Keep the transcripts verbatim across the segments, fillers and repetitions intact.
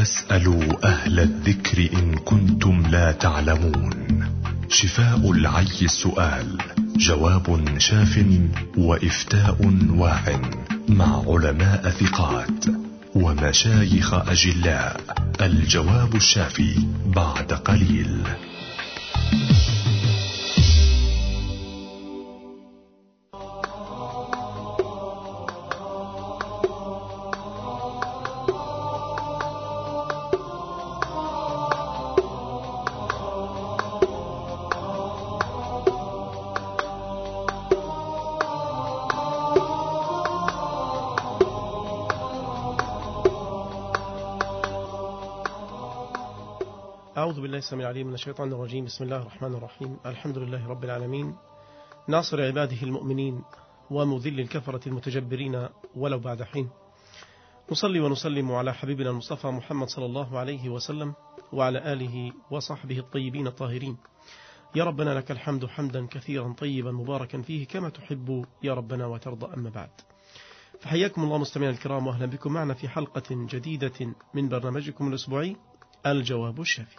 فاسألوا أهل الذكر إن كنتم لا تعلمون. شفاء العي السؤال، جواب شاف وإفتاء واع، مع علماء ثقات ومشايخ أجلاء. الجواب الشافي بعد قليل. أعوذ بالله السميع العليم من الشيطان الرجيم. بسم الله الرحمن الرحيم. الحمد لله رب العالمين، ناصر عباده المؤمنين ومذل الكفرة المتجبرين ولو بعد حين. نصلي ونسلم على حبيبنا المصطفى محمد صلى الله عليه وسلم وعلى آله وصحبه الطيبين الطاهرين. يا ربنا لك الحمد حمدا كثيرا طيبا مباركا فيه كما تحب يا ربنا وترضى. أما بعد، فحياكم الله مستمعينا الكرام، وأهلا بكم معنا في حلقة جديدة من برنامجكم الأسبوعي الجواب الشافي.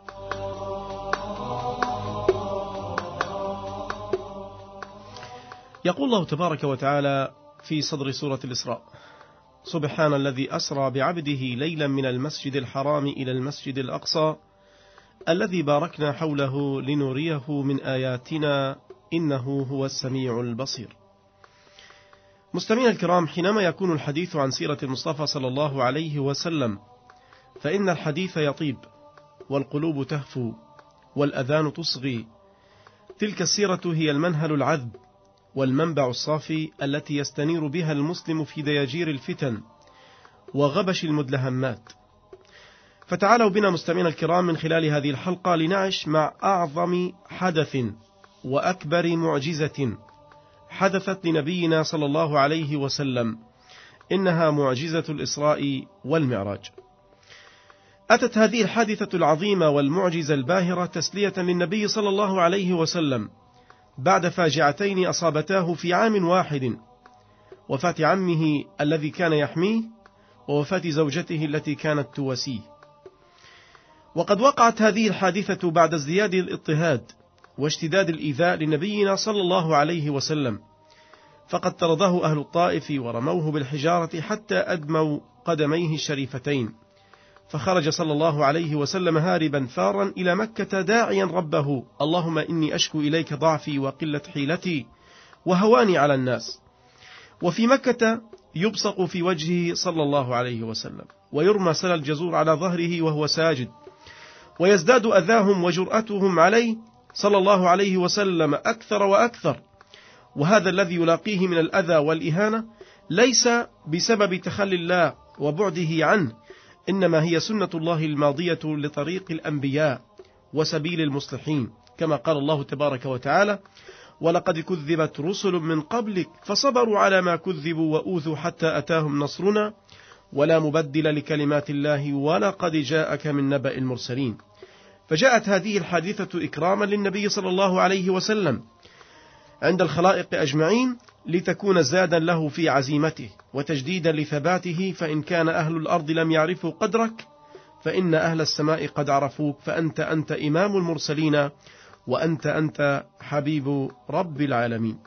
يقول الله تبارك وتعالى في صدر سورة الإسراء: سبحان الذي أسرى بعبده ليلا من المسجد الحرام إلى المسجد الأقصى الذي باركنا حوله لنريه من آياتنا إنه هو السميع البصير. مستمعينا الكرام، حينما يكون الحديث عن سيرة المصطفى صلى الله عليه وسلم فإن الحديث يطيب والقلوب تهفو والأذان تصغي. تلك السيرة هي المنهل العذب والمنبع الصافي التي يستنير بها المسلم في دياجير الفتن وغبش المدلهمات. فتعالوا بنا مستمعينا الكرام من خلال هذه الحلقة لنعش مع أعظم حدث وأكبر معجزة حدثت لنبينا صلى الله عليه وسلم، إنها معجزة الإسراء والمعراج. أتت هذه الحادثة العظيمة والمعجزة الباهرة تسلية للنبي صلى الله عليه وسلم بعد فاجعتين أصابتاه في عام واحد: وفاة عمه الذي كان يحميه، ووفاة زوجته التي كانت تواسيه. وقد وقعت هذه الحادثة بعد ازدياد الاضطهاد واشتداد الإيذاء لنبينا صلى الله عليه وسلم، فقد طرده أهل الطائف ورموه بالحجارة حتى أدموا قدميه الشريفتين، فخرج صلى الله عليه وسلم هاربا ثارا إلى مكة داعيا ربه: اللهم إني أشكو إليك ضعفي وقلة حيلتي وهواني على الناس. وفي مكة يبصق في وجهه صلى الله عليه وسلم، ويرمى سل الجزور على ظهره وهو ساجد، ويزداد أذاهم وجرأتهم عليه صلى الله عليه وسلم أكثر وأكثر. وهذا الذي يلاقيه من الأذى والإهانة ليس بسبب تخلي الله وبعده عنه، إنما هي سنة الله الماضية لطريق الأنبياء وسبيل المصلحين، كما قال الله تبارك وتعالى: ولقد كذبت رسل من قبلك فصبروا على ما كذبوا وأوذوا حتى أتاهم نصرنا ولا مبدل لكلمات الله ولقد جاءك من نبأ المرسلين. فجاءت هذه الحادثة إكراما للنبي صلى الله عليه وسلم عند الخلائق أجمعين، لتكون زادا له في عزيمته وتجديدا لثباته. فإن كان أهل الأرض لم يعرفوا قدرك فإن أهل السماء قد عرفوك، فأنت أنت إمام المرسلين وأنت أنت حبيب رب العالمين.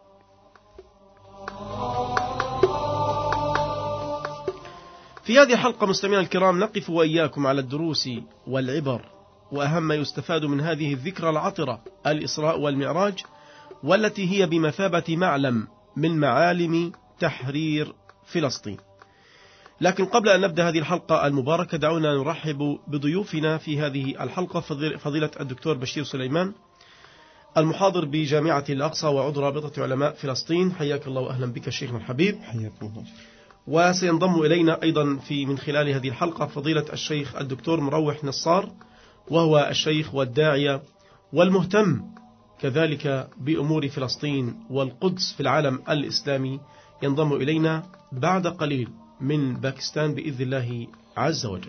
في هذه الحلقة مستمعينا الكرام نقف وإياكم على الدروس والعبر وأهم ما يستفاد من هذه الذكرى العطرة الإسراء والمعراج، والتي هي بمثابة معلم من معالم تحرير فلسطين. لكن قبل أن نبدأ هذه الحلقة المباركة دعونا نرحب بضيوفنا في هذه الحلقة: فضيلة الدكتور بشير سليمان، المحاضر بجامعة الأقصى وعضو رابطة علماء فلسطين. حياك الله وأهلا بك شيخنا الحبيب. حياكم الله. وسينضم إلينا أيضا في من خلال هذه الحلقة فضيلة الشيخ الدكتور مروح نصار، وهو الشيخ والداعية والمهتم كذلك بأمور فلسطين والقدس في العالم الإسلامي، ينضم إلينا بعد قليل من باكستان بإذن الله عز وجل.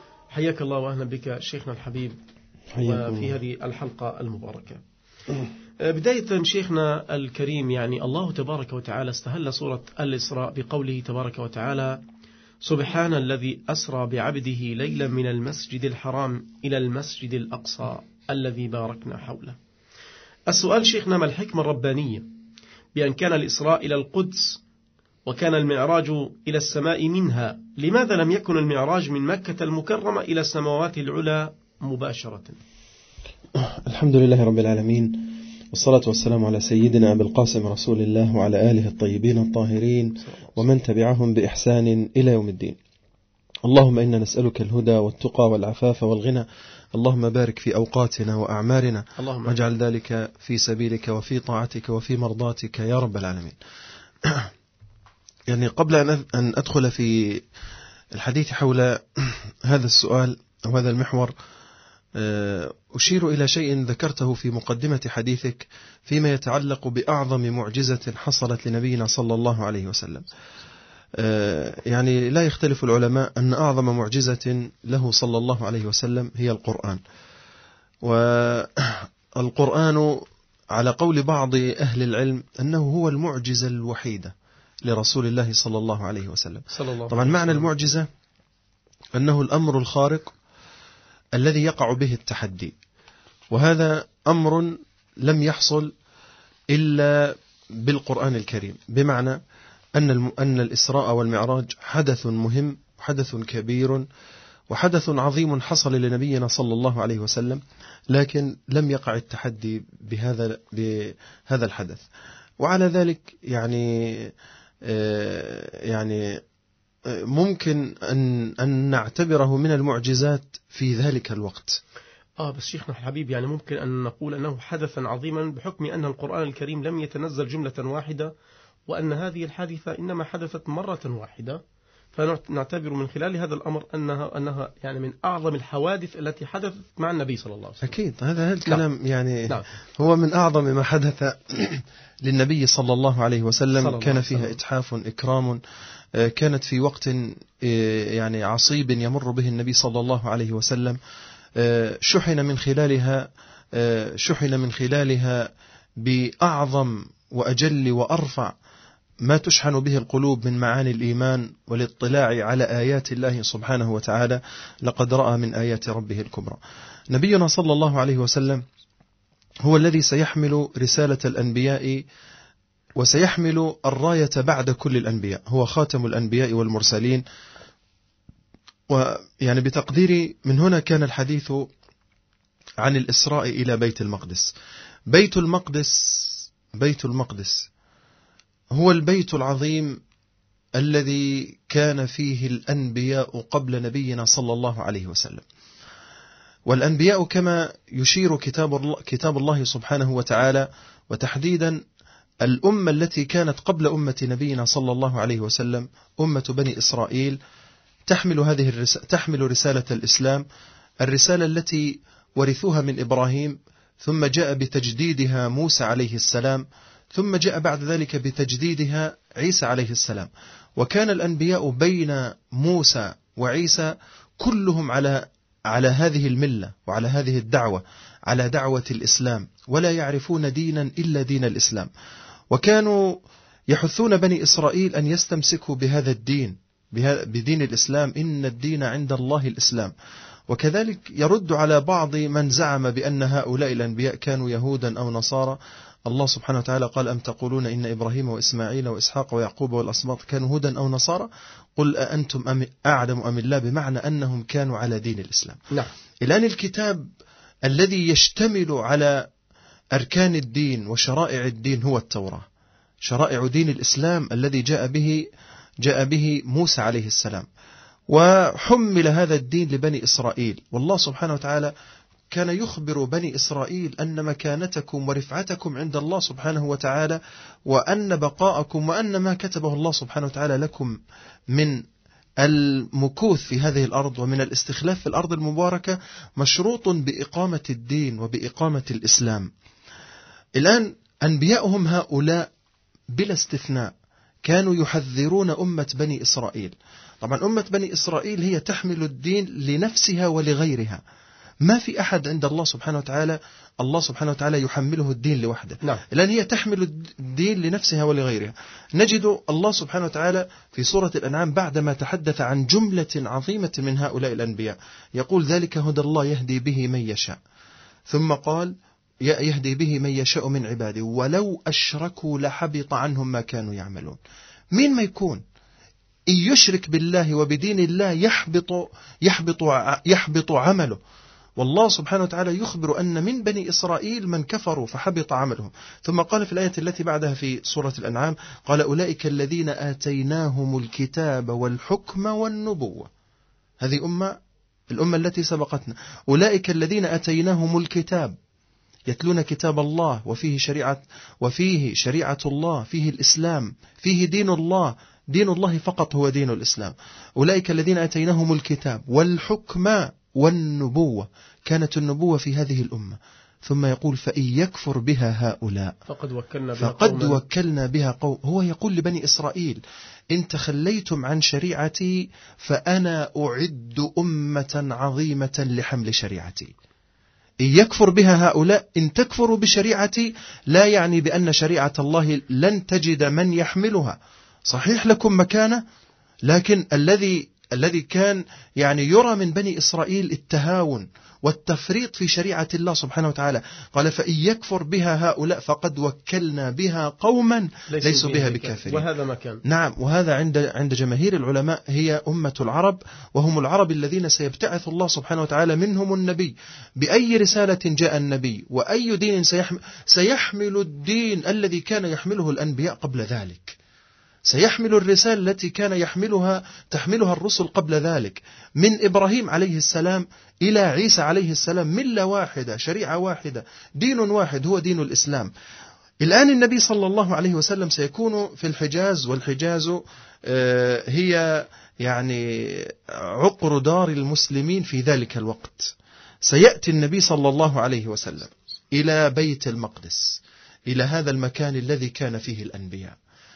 حياك الله وأهلا بك شيخنا الحبيب وفي هذه الحلقة المباركة. بداية شيخنا الكريم، يعني الله تبارك وتعالى استهل سورة الإسراء بقوله تبارك وتعالى: سبحان الذي أسرى بعبده ليلا من المسجد الحرام إلى المسجد الأقصى الذي باركنا حوله. السؤال شيخنا: ما الحكمة الربانية بأن كان الإسراء إلى القدس وكان المعراج إلى السماء منها؟ لماذا لم يكن المعراج من مكة المكرمة إلى السماوات العلى مباشرة؟ الحمد لله رب العالمين، والصلاة والسلام على سيدنا أبي القاسم رسول الله وعلى آله الطيبين الطاهرين ومن تبعهم بإحسان إلى يوم الدين. اللهم إنا نسألك الهدى والتقى والعفاف والغنى. اللهم بارك في أوقاتنا وأعمارنا، واجعل ذلك في سبيلك وفي طاعتك وفي مرضاتك يا رب العالمين. يعني قبل أن أدخل في الحديث حول هذا السؤال أو هذا المحور، أشير إلى شيء ذكرته في مقدمة حديثك فيما يتعلق بأعظم معجزة حصلت لنبينا صلى الله عليه وسلم. يعني لا يختلف العلماء أن أعظم معجزة له صلى الله عليه وسلم هي القرآن. والقرآن على قول بعض أهل العلم أنه هو المعجزة الوحيدة لرسول الله صلى الله عليه وسلم. طبعا معنى المعجزة أنه الأمر الخارق الذي يقع به التحدي، وهذا أمر لم يحصل إلا بالقرآن الكريم، بمعنى أن أن الإسراء والمعراج حدث مهم، حدث كبير، وحدث عظيم حصل لنبينا صلى الله عليه وسلم، لكن لم يقع التحدي بهذا بهذا الحدث. وعلى ذلك يعني يعني ممكن أن أن نعتبره من المعجزات في ذلك الوقت. آه بس شيخنا الحبيب، يعني ممكن أن نقول أنه حدثا عظيما بحكم أن القرآن الكريم لم يتنزل جملة واحدة، وأن هذه الحادثة إنما حدثت مرة واحدة، فنعتبر من خلال هذا الأمر أنها أنها يعني من أعظم الحوادث التي حدثت مع النبي صلى الله عليه وسلم. أكيد هذا الكلام نعم. يعني نعم. هو من أعظم ما حدث للنبي صلى الله عليه وسلم. صلى كان الله فيها وسلم. إتحاف إكرام، كانت في وقت يعني عصيب يمر به النبي صلى الله عليه وسلم، شحن من خلالها شحن من خلالها بأعظم وأجل وأرفع ما تشحن به القلوب من معاني الإيمان والاطلاع على آيات الله سبحانه وتعالى. لقد رأى من آيات ربه الكبرى. نبينا صلى الله عليه وسلم هو الذي سيحمل رسالة الأنبياء وسيحمل الراية بعد كل الأنبياء، هو خاتم الأنبياء والمرسلين. ويعني بتقديري من هنا كان الحديث عن الإسراء إلى بيت المقدس. بيت المقدس بيت المقدس هو البيت العظيم الذي كان فيه الأنبياء قبل نبينا صلى الله عليه وسلم. والأنبياء كما يشير كتاب الله, كتاب الله سبحانه وتعالى، وتحديدا الأمة التي كانت قبل أمة نبينا صلى الله عليه وسلم، أمة بني إسرائيل، تحمل هذه الرسالة، تحمل رسالة الإسلام، الرسالة التي ورثوها من إبراهيم، ثم جاء بتجديدها موسى عليه السلام، ثم جاء بعد ذلك بتجديدها عيسى عليه السلام. وكان الأنبياء بين موسى وعيسى كلهم على على هذه الملة وعلى هذه الدعوة، على دعوة الإسلام، ولا يعرفون دينا إلا دين الإسلام. وكانوا يحثون بني إسرائيل أن يستمسكوا بهذا الدين، بدين الإسلام، إن الدين عند الله الإسلام. وكذلك يرد على بعض من زعم بأن هؤلاء الأنبياء كانوا يهودا أو نصارى. الله سبحانه وتعالى قال: أم تقولون إن إبراهيم وإسماعيل وإسحاق ويعقوب والأسباط كانوا هودا أو نصارى؟ قل أأنتم أم أعلم أم الله، بمعنى أنهم كانوا على دين الإسلام. نعم. الآن الكتاب الذي يشتمل على أركان الدين وشرائع الدين هو التوراة، شرائع دين الإسلام الذي جاء به جاء به موسى عليه السلام، وحمل هذا الدين لبني إسرائيل. والله سبحانه وتعالى كان يخبر بني إسرائيل أن مكانتكم ورفعتكم عند الله سبحانه وتعالى، وأن بقاءكم وأن ما كتبه الله سبحانه وتعالى لكم من المكوث في هذه الأرض ومن الاستخلاف في الأرض المباركة مشروط بإقامة الدين وبإقامة الإسلام. الآن أنبياؤهم هؤلاء بلا استثناء كانوا يحذرون أمة بني إسرائيل. طبعا أمة بني إسرائيل هي تحمل الدين لنفسها ولغيرها، ما في أحد عند الله سبحانه وتعالى الله سبحانه وتعالى يحمله الدين لوحده، نعم. لأن هي تحمل الدين لنفسها ولغيرها. نجد الله سبحانه وتعالى في سورة الأنعام بعدما تحدث عن جملة عظيمة من هؤلاء الأنبياء يقول ذلك هدى الله يهدي به من يشاء، ثم قال يهدي به من يشاء من عباده ولو أشركوا لحبط عنهم ما كانوا يعملون. مين ما يكون إن يشرك بالله وبدين الله يحبط يحبط يحبط عمله. والله سبحانه وتعالى يخبر أن من بني إسرائيل من كفروا فحبط عملهم. ثم قال في الآية التي بعدها في سورة الأنعام قال أولئك الذين آتيناهم الكتاب والحكم والنبوة. هذه أمة الأمة التي سبقتنا. أولئك الذين آتيناهم الكتاب يتلون كتاب الله وفيه شريعة وفيه شريعة الله، فيه الإسلام، فيه دين الله، دين الله فقط هو دين الإسلام. أولئك الذين آتيناهم الكتاب والحكم والنبوة، كانت النبوة في هذه الأمة. ثم يقول فإن يكفر بها هؤلاء فقد وكلنا بها فقد وكلنا بها قوم. هو يقول لبني إسرائيل إن تخليتم عن شريعتي فأنا أعد أمة عظيمة لحمل شريعتي. إن يكفر بها هؤلاء، إن تكفروا بشريعتي لا يعني بأن شريعة الله لن تجد من يحملها. صحيح لكم مكانة، لكن الذي الذي كان يعني يرى من بني إسرائيل التهاون والتفريط في شريعة الله سبحانه وتعالى. قال فإن يكفر بها هؤلاء فقد وكلنا بها قوما ليسوا بها بكافرين. وهذا مكان. نعم، وهذا عند عند جماهير العلماء هي أمة العرب، وهم العرب الذين سيبتعث الله سبحانه وتعالى منهم النبي. بأي رسالة جاء النبي وأي دين سيحمل, سيحمل الدين الذي كان يحمله الأنبياء قبل ذلك، سيحمل الرسالة التي كان يحملها تحملها الرسل قبل ذلك، من إبراهيم عليه السلام إلى عيسى عليه السلام، ملة واحدة، شريعة واحدة، دين واحد هو دين الإسلام. الآن النبي صلى الله عليه وسلم سيكون في الحجاز، والحجاز هي يعني عقر دار المسلمين في ذلك الوقت. سيأتي النبي صلى الله عليه وسلم إلى بيت المقدس، إلى هذا المكان الذي كان فيه الأنبياء،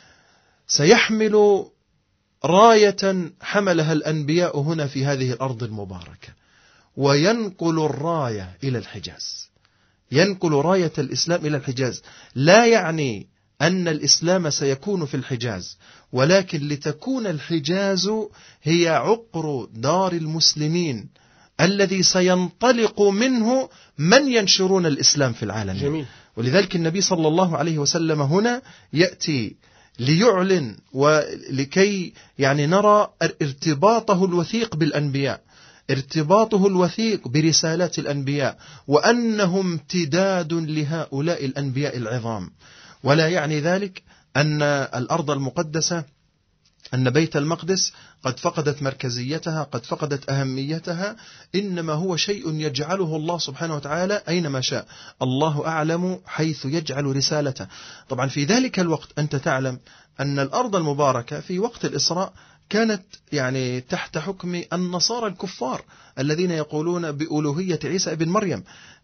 سيحمل راية حملها الأنبياء هنا في هذه الأرض المباركة، وينقل الراية إلى الحجاز، ينقل راية الإسلام إلى الحجاز. لا يعني أن الإسلام سيكون في الحجاز، ولكن لتكون الحجاز هي عقر دار المسلمين الذي سينطلق منه من ينشرون الإسلام في العالم. جميل. ولذلك النبي صلى الله عليه وسلم هنا يأتي ليعلن ولكي يعني نرى ارتباطه الوثيق بالأنبياء، ارتباطه الوثيق برسالات الأنبياء، وأنه امتداد لهؤلاء الأنبياء العظام. ولا يعني ذلك أن الأرض المقدسة، أن بيت المقدس قد فقدت مركزيتها، قد فقدت أهميتها، إنما هو شيء يجعله الله سبحانه وتعالى أينما شاء. الله أعلم حيث يجعل رسالته. طبعا في ذلك الوقت أنت تعلم أن الأرض المباركة في وقت الإسراء كانت يعني تحت حكم النصارى الكفار الذين يقولون بألوهية عيسى ابن مريم،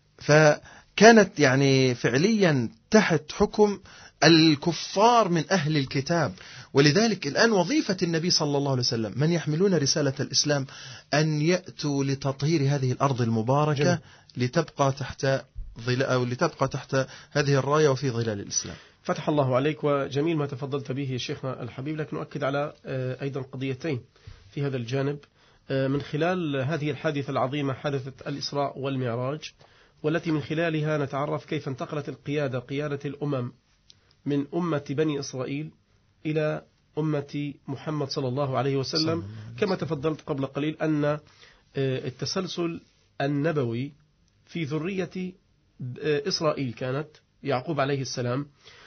فكانت يعني فعليا تحت حكم الكفار من أهل الكتاب. ولذلك الآن وظيفة النبي صلى الله عليه وسلم من يحملون رسالة الإسلام أن يأتوا لتطهير هذه الأرض المباركة جميل. لتبقى تحت ظل أو لتبقى تحت هذه الراية وفي ظلال الإسلام. فتح الله عليك، وجميل ما تفضلت به شيخنا الحبيب. لكن نؤكد على أيضا قضيتين في هذا الجانب من خلال هذه الحادثة العظيمة، حادثة الإسراء والمعراج، والتي من خلالها نتعرف كيف انتقلت القيادة، قيادة الأمم، من أمة بني إسرائيل إلى أمة محمد صلى الله عليه وسلم. كما تفضلت قبل قليل أن التسلسل النبوي في ذرية إسرائيل كانت يعقوب عليه السلام،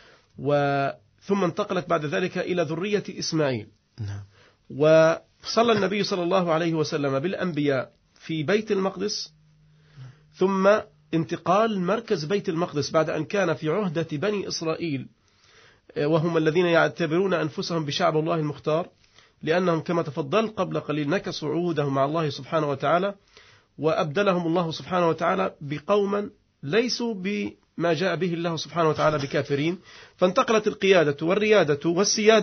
وثم انتقلت بعد ذلك إلى ذرية إسماعيل. وصلى النبي صلى الله عليه وسلم بالأنبياء في بيت المقدس، ثم انتقال مركز بيت المقدس بعد أن كان في عهدة بني إسرائيل، وهم الذين يعتبرون أنفسهم بشعب الله المختار، لأنهم كما تفضل قبل قليل نكسوا عهودهم مع الله سبحانه وتعالى، وأبدلهم الله سبحانه وتعالى بقوما ليسوا بما جاء به الله سبحانه وتعالى بكافرين. فانتقلت القيادة والريادة والسيادة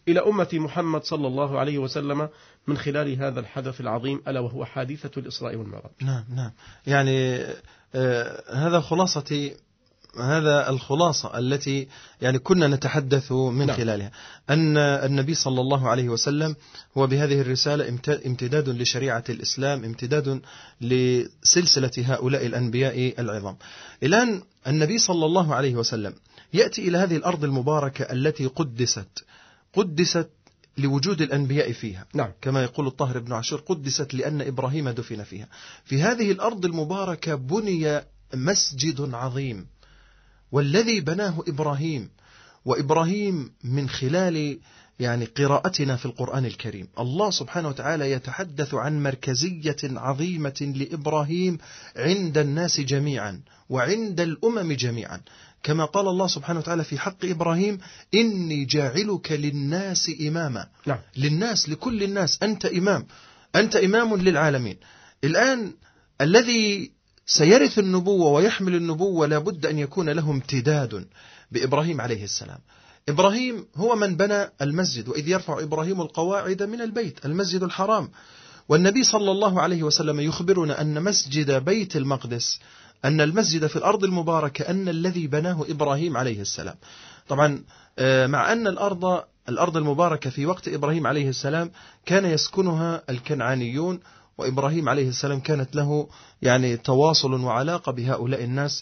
إلى أمة محمد صلى الله عليه وسلم من خلال هذا الحدث العظيم ألا وهو حادثة الإسراء والمعراج. نعم نعم يعني آه هذا خلاصة هذا الخلاصة التي يعني كنا نتحدث من نعم. خلالها أن النبي صلى الله عليه وسلم هو بهذه الرسالة امتداد لشريعة الإسلام، امتداد لسلسلة هؤلاء الأنبياء العظام. الآن النبي صلى الله عليه وسلم يأتي إلى هذه الأرض المباركة التي قدست قدست لوجود الأنبياء فيها نعم. كما يقول الطاهر بن عاشور قدست لأن إبراهيم دفن فيها. في هذه الأرض المباركة بني مسجد عظيم والذي بناه إبراهيم، وإبراهيم من خلال يعني قراءتنا في القرآن الكريم الله سبحانه وتعالى يتحدث عن مركزية عظيمة لإبراهيم عند الناس جميعا وعند الأمم جميعا، كما قال الله سبحانه وتعالى في حق إبراهيم إني جاعلك للناس إماما. نعم. للناس لكل الناس أنت إمام، أنت إمام للعالمين. الآن الذي سيرث النبوة ويحمل النبوة لابد أن يكون له امتداد بإبراهيم عليه السلام. إبراهيم هو من بنى المسجد، وإذ يرفع إبراهيم القواعد من البيت المسجد الحرام. والنبي صلى الله عليه وسلم يخبرنا أن مسجد بيت المقدس، أن المسجد في الأرض المباركة أن الذي بناه إبراهيم عليه السلام. طبعا مع أن الأرض الأرض المباركة في وقت إبراهيم عليه السلام كان يسكنها الكنعانيون، وإبراهيم عليه السلام كانت له يعني تواصل وعلاقة بهؤلاء الناس،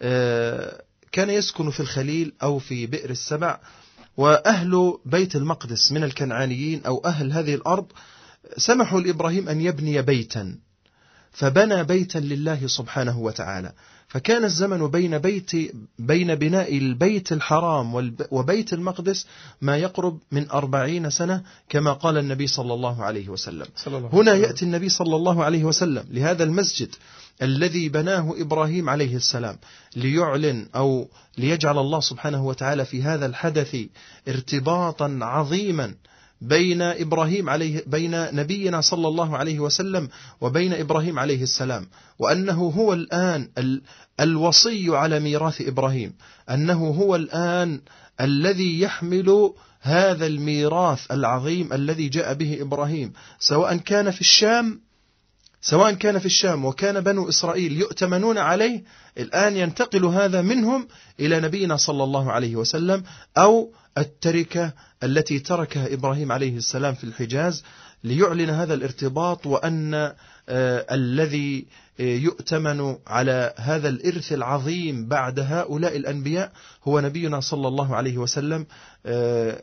كان يسكن في الخليل أو في بئر السبع. وأهل بيت المقدس من الكنعانيين أو أهل هذه الأرض سمحوا لإبراهيم أن يبني بيتا، فبنى بيتا لله سبحانه وتعالى. فكان الزمن بين بيت بين بناء البيت الحرام وبيت المقدس ما يقرب من أربعين سنة كما قال النبي صلى الله عليه وسلم. هنا يأتي النبي صلى الله عليه وسلم لهذا المسجد الذي بناه إبراهيم عليه السلام ليعلن أو ليجعل الله سبحانه وتعالى في هذا الحدث ارتباطا عظيما بين إبراهيم عليه بين نبينا صلى الله عليه وسلم وبين إبراهيم عليه السلام، وأنه هو الآن ال الوصي على ميراث إبراهيم، أنه هو الآن الذي يحمل هذا الميراث العظيم الذي جاء به إبراهيم، سواء كان في الشام سواء كان في الشام وكان بنو إسرائيل يؤتمنون عليه، الآن ينتقل هذا منهم إلى نبينا صلى الله عليه وسلم، أو التركة التي تركها إبراهيم عليه السلام في الحجاز ليعلن هذا الارتباط، وأن آه الذي يؤتمن على هذا الإرث العظيم بعد هؤلاء الأنبياء هو نبينا صلى الله عليه وسلم، آه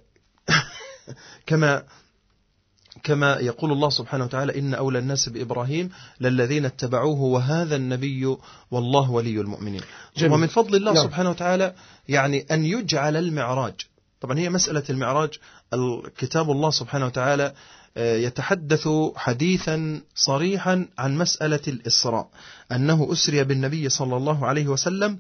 كما كما يقول الله سبحانه وتعالى إن أولى الناس بإبراهيم للذين اتبعوه وهذا النبي والله ولي المؤمنين. جميل. ومن فضل الله نعم. سبحانه وتعالى يعني أن يجعل المعراج، طبعا هي مسألة المعراج الكتاب الله سبحانه وتعالى يتحدث حديثا صريحا عن مسألة الإسراء، أنه أسري بالنبي صلى الله عليه وسلم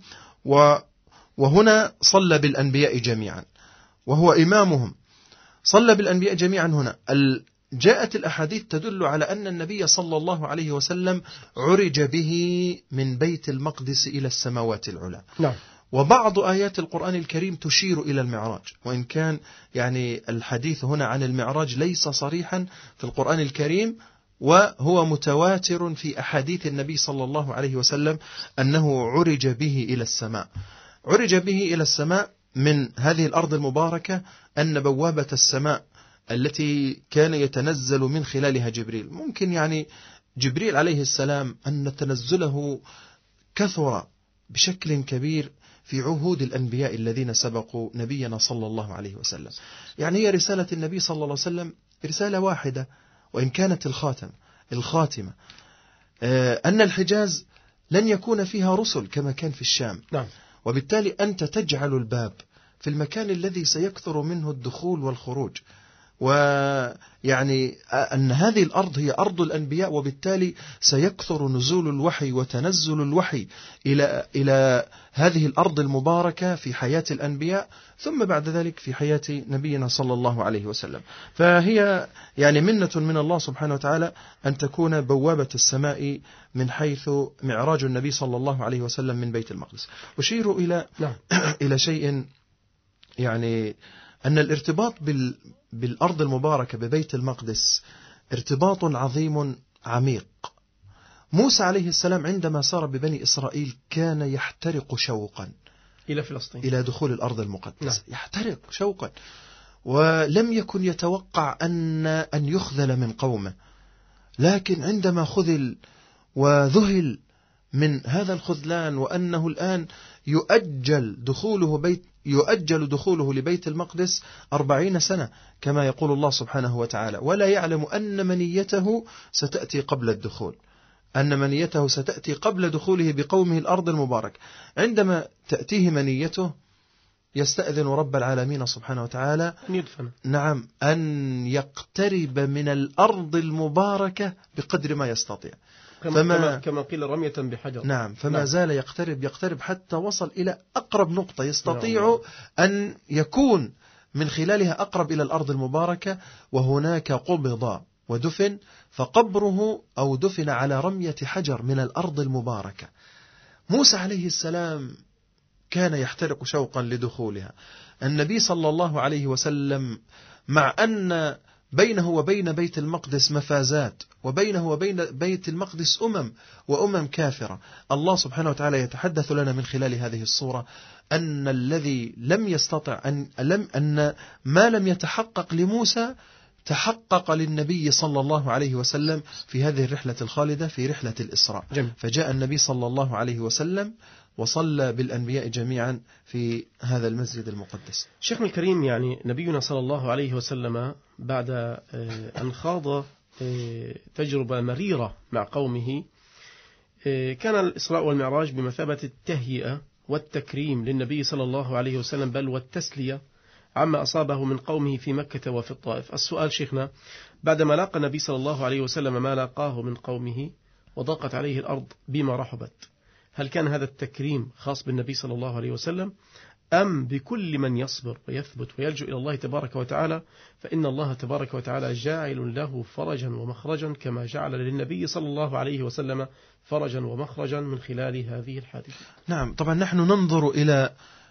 وهنا صلى بالأنبياء جميعا وهو إمامهم، صلى بالأنبياء جميعا. هنا جاءت الأحاديث تدل على أن النبي صلى الله عليه وسلم عرج به من بيت المقدس إلى السماوات العلى. نعم. وبعض آيات القرآن الكريم تشير إلى المعراج، وإن كان يعني الحديث هنا عن المعراج ليس صريحا في القرآن الكريم، وهو متواتر في أحاديث النبي صلى الله عليه وسلم أنه عرج به إلى السماء. عرج به إلى السماء من هذه الأرض المباركة، أن بوابة السماء التي كان يتنزل من خلالها جبريل، ممكن يعني جبريل عليه السلام أن تنزله كثر بشكل كبير في عهود الأنبياء الذين سبقوا نبينا صلى الله عليه وسلم. يعني هي رسالة النبي صلى الله عليه وسلم رسالة واحدة، وإن كانت الخاتم الخاتمة أن الحجاز لن يكون فيها رسل كما كان في الشام. نعم. وبالتالي أنت تجعل الباب في المكان الذي سيكثر منه الدخول والخروج، ويعني أن هذه الأرض هي أرض الأنبياء، وبالتالي سيكثر نزول الوحي وتنزل الوحي إلى إلى هذه الأرض المباركة في حياة الأنبياء، ثم بعد ذلك في حياة نبينا صلى الله عليه وسلم. فهي يعني منة من الله سبحانه وتعالى أن تكون بوابة السماء من حيث معراج النبي صلى الله عليه وسلم من بيت المقدس. أشير إلى إلى شيء يعني أن الارتباط بالأرض المباركة ببيت المقدس ارتباط عظيم عميق. موسى عليه السلام عندما سار ببني إسرائيل كان يحترق شوقا إلى فلسطين، إلى دخول الأرض المقدسة. نعم. يحترق شوقا، ولم يكن يتوقع أن أن يخذل من قومه، لكن عندما خذل وذهل من هذا الخذلان وأنه الآن يؤجل دخوله بيت يؤجل دخوله لبيت المقدس أربعين سنة كما يقول الله سبحانه وتعالى، ولا يعلم أن منيته ستأتي قبل الدخول، أن منيته ستأتي قبل دخوله بقومه الأرض المباركة. عندما تأتيه منيته يستأذن رب العالمين سبحانه وتعالى يدفن. نعم أن يقترب من الأرض المباركة بقدر ما يستطيع، فما كما قيل رمية بحجر. نعم فما نعم. زال يقترب يقترب حتى وصل إلى أقرب نقطة يستطيع نعم. أن يكون من خلالها أقرب إلى الأرض المباركة، وهناك قبض ودفن، فقبره أو دفن على رمية حجر من الأرض المباركة. موسى عليه السلام كان يحترق شوقا لدخولها. النبي صلى الله عليه وسلم مع أن بينه وبين بيت المقدس مفازات، وبينه وبين بيت المقدس أمم وأمم كافرة، الله سبحانه وتعالى يتحدث لنا من خلال هذه الصورة أن الذي لم يستطع أن, لم أن ما لم يتحقق لموسى تحقق للنبي صلى الله عليه وسلم في هذه الرحلة الخالدة، في رحلة الإسراء. جميل. فجاء النبي صلى الله عليه وسلم وصلى بالأنبياء جميعا في هذا المسجد المقدس. شيخنا الكريم، يعني نبينا صلى الله عليه وسلم بعد أن خاض تجربة مريرة مع قومه، كان الإسراء والمعراج بمثابة التهيئة والتكريم للنبي صلى الله عليه وسلم، بل والتسلية عما أصابه من قومه في مكة وفي الطائف. السؤال شيخنا، بعدما لاقى النبي صلى الله عليه وسلم ما لاقاه من قومه وضاقت عليه الأرض بما رحبت، هل كان هذا التكريم خاص بالنبي صلى الله عليه وسلم أم بكل من يصبر ويثبت ويلجأ إلى الله تبارك وتعالى؟ فإن الله تبارك وتعالى جاعل له فرجا ومخرجا كما جعل للنبي صلى الله عليه وسلم فرجا ومخرجا من خلال هذه الحادثة. نعم، طبعا نحن ننظر إلى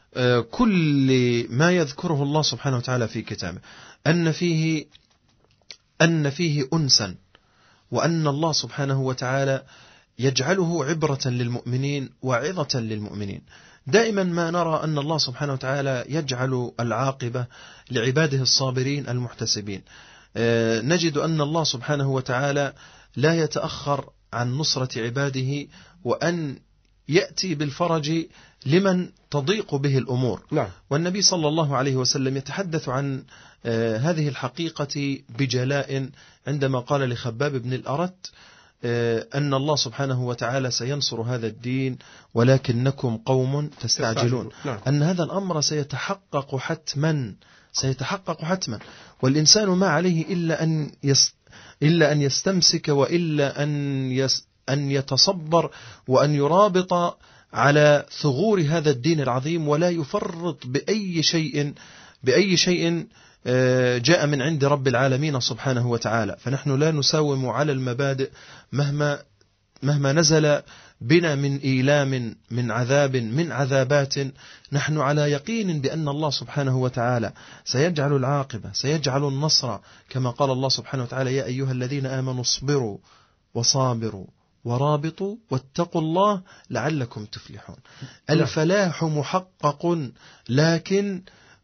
كل ما يذكره الله سبحانه وتعالى في كتابه أن فيه أن فيه أنسا، وأن الله سبحانه وتعالى يجعله عبرة للمؤمنين وعظة للمؤمنين. دائما ما نرى أن الله سبحانه وتعالى يجعل العاقبة لعباده الصابرين المحتسبين. نجد أن الله سبحانه وتعالى لا يتأخر عن نصرة عباده، وأن يأتي بالفرج لمن تضيق به الأمور. نعم. والنبي صلى الله عليه وسلم يتحدث عن هذه الحقيقة بجلاء عندما قال لخباب بن الأرت أن الله سبحانه وتعالى سينصر هذا الدين ولكنكم قوم تستعجلون. نعم. أن هذا الأمر سيتحقق حتما سيتحقق حتما والإنسان ما عليه إلا أن يست إلا أن يستمسك، وإلا أن يس أن يتصبر وأن يرابط على ثغور هذا الدين العظيم، ولا يفرط بأي شيء بأي شيء جاء من عند رب العالمين سبحانه وتعالى. فنحن لا نساوم على المبادئ مهما مهما نزل بنا من إيلام، من عذاب، من عذابات، نحن على يقين بأن الله سبحانه وتعالى سيجعل العاقبة، سيجعل النصر، كما قال الله سبحانه وتعالى: يا أيها الذين آمنوا اصبروا وصابروا ورابطوا واتقوا الله لعلكم تفلحون. الفلاح محقق، لكن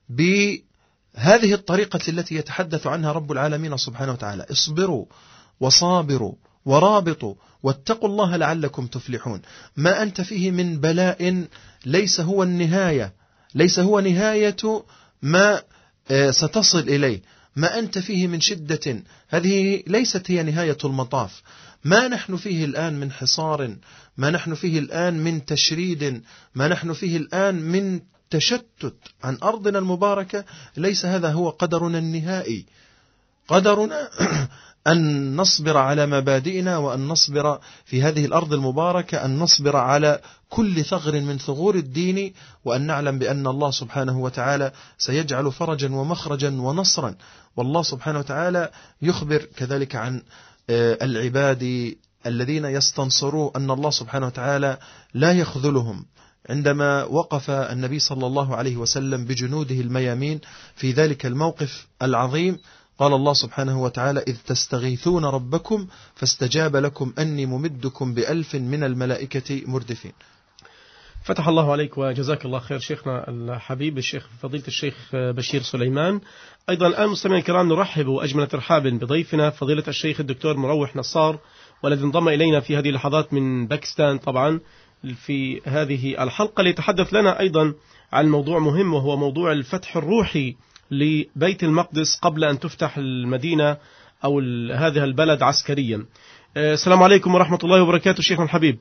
بهذه الطريقة التي يتحدث عنها رب العالمين سبحانه وتعالى: اصبروا وصابروا ورابطوا واتقوا الله لعلكم تفلحون. ما أنت فيه من بلاء ليس هو النهاية، ليس هو نهاية ما ستصل إليه. ما أنت فيه من شدة هذه ليست هي نهاية المطاف. ما نحن فيه الآن من حصار، ما نحن فيه الآن من تشريد، ما نحن فيه الآن من تشتت عن أرضنا المباركة، ليس هذا هو قدرنا النهائي. قدرنا أن نصبر على مبادئنا، وأن نصبر في هذه الأرض المباركة، أن نصبر على كل ثغر من ثغور الدين، وأن نعلم بأن الله سبحانه وتعالى سيجعل فرجا ومخرجا ونصرا. والله سبحانه وتعالى يخبر كذلك عن العباد الذين يستنصروا أن الله سبحانه وتعالى لا يخذلهم عندما وقف النبي صلى الله عليه وسلم بجنوده الميامين في ذلك الموقف العظيم، قال الله سبحانه وتعالى: إذ تستغيثون ربكم فاستجاب لكم أني ممدكم بألف من الملائكة مردفين. فتح الله عليك وجزاك الله خير شيخنا الحبيب الشيخ فضيلة الشيخ بشير سليمان. أيضا الآن مستمعينا الكرام نرحب أجمل ترحاب بضيفنا فضيلة الشيخ الدكتور مروح نصار، والذي انضم إلينا في هذه اللحظات من باكستان طبعا في هذه الحلقة ليتحدث لنا أيضا عن موضوع مهم، وهو موضوع الفتح الروحي لبيت المقدس قبل أن تفتح المدينة أو هذا البلد عسكريا. السلام عليكم ورحمة الله وبركاته شيخنا الحبيب.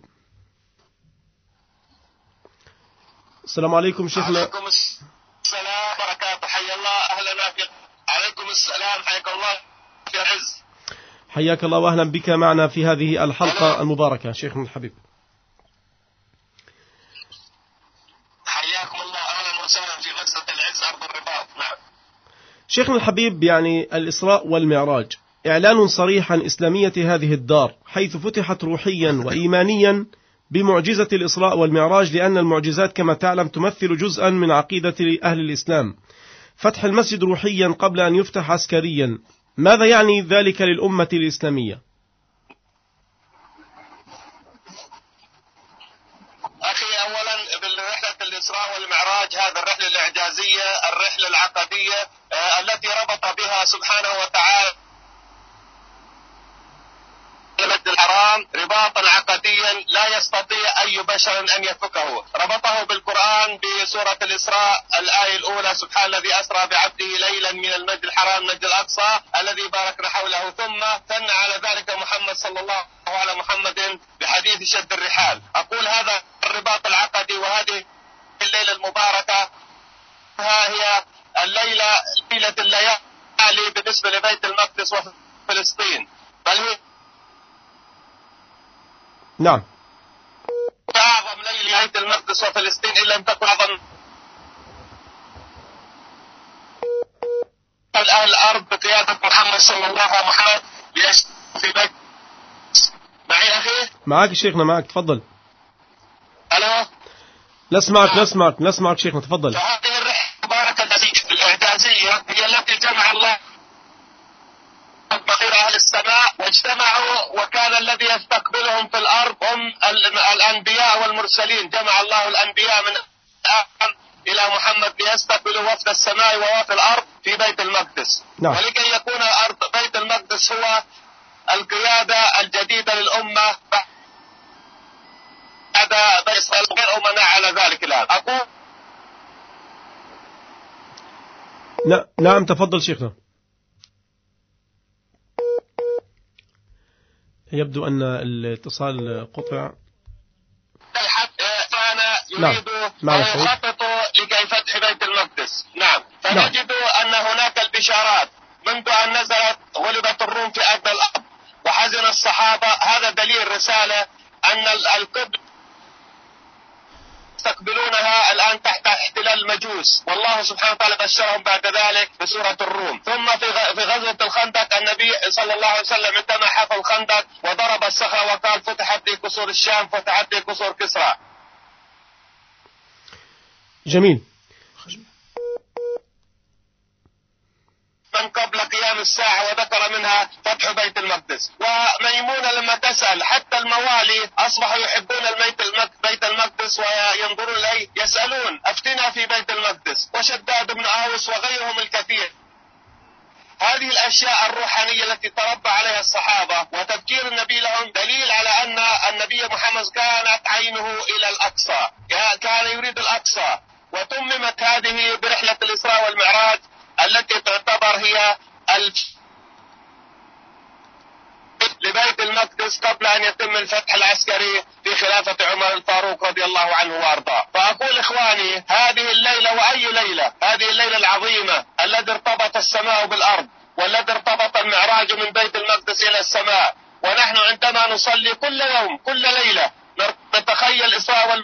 السلام عليكم شيخنا. عليكم السلام وبركاته. حيا الله. أهلا بك. عليكم السلام. حياك الله في العز. حياك الله وأهلا بك معنا في هذه الحلقة المباركة شيخنا الحبيب. حياكم الله. أهلا وسهلا في غزة العز أرض الرباط. نعم شيخنا الحبيب، يعني الإسراء والمعراج إعلان صريح عن إسلامية هذه الدار، حيث فتحت روحيا وإيمانيا بمعجزة الإسراء والمعراج، لأن المعجزات كما تعلم تمثل جزءا من عقيدة أهل الإسلام. فتح المسجد روحيا قبل أن يفتح عسكريا، ماذا يعني ذلك للأمة الإسلامية؟ أخي، أولا بالرحلة الإسراء والمعراج، هذا الرحلة الإعجازية، الرحلة العقدية آه التي ربط بها سبحانه وتعالى المسجد الحرام رباطا عقديا لا يستطيع أي بشر أن يفكه. ربطه بالقرآن بسورة الإسراء الآية الأولى: سبحان الذي أسرى بعبده ليلا من المسجد الحرام المسجد الأقصى الذي باركنا حوله. ثم ثنى على ذلك محمد صلى الله على محمد بحديث شد الرحال. أقول هذا الرباط العقدي وهذه الليلة المباركة ها هي الليلة ليلة الليالي بالنسبة لبيت المقدس وفلسطين، بل هي نعم أعظم ليلة بيت المقدس وفلسطين إن لم تكن أعظم أهل الأرض بقيادة محمد صلى الله عليه وسلم ليشتغل في بيت. معي أخي؟ معك شيخنا، معك تفضل. ألو؟ نسمعك نسمعك نسمعك شيخنا تفضل. هذه الرحلة المباركة الإعجازية هي التي جمع الله بخير أهل السماء واجتمعوا، وكان الذي يستقبلهم في الأرض هم الأنبياء والمرسلين. جمع الله الأنبياء من آدم إلى محمد ليستقبلوا وفد السماء ووفد الأرض في بيت المقدس. نعم. ولكي يكون أرض بيت المقدس هو القيادة الجديدة للأمة بعد إسرائيل غير أمنا على ذلك الآن. أقول نعم تفضل شيخنا. يبدو أن الاتصال قطع. كان يريد أن يخطط لكي فتح بيت المقدس. نعم. فنجد أن هناك البشارات منذ أن نزلت غلبت الروم في أرض الأرض وحزن الصحابة. هذا دليل رسالة أن القبلة يستقبلونها الآن تحت احتلال المجوس، والله سبحانه وتعالى بشرهم بعد ذلك بسورة الروم. ثم في غزوة الخندق النبي صلى الله عليه وسلم عندما حفر الخندق وضرب الصخرة وقال: فتحت لي قصور الشام، فتحت لي قصور كسرى. جميل. من قبل قيام الساعة وذكر منها فتح بيت المقدس. وميمونة لما تسأل حتى الموالي أصبحوا يحبون بيت المقدس وينظرون إليه، يسألون: أفتنا في بيت المقدس. وشداد بن أوس وغيرهم الكثير. هذه الأشياء الروحانية التي تربى عليها الصحابة وتفكير النبي لهم دليل على أن النبي محمد كانت عينه إلى الأقصى، كان يريد الأقصى. وتممت هذه برحلة الإسراء والمعراج التي تعتبر هي الف لبيت المقدس قبل أن يتم الفتح العسكري في خلافة عمر الفاروق رضي الله عنه وارضاه. فأقول إخواني، هذه الليلة وأي ليلة، هذه الليلة العظيمة الذي ارتبط السماء بالأرض، والذي ارتبط المعراج من بيت المقدس إلى السماء. ونحن عندما نصلي كل يوم كل ليلة نتخيل إسراء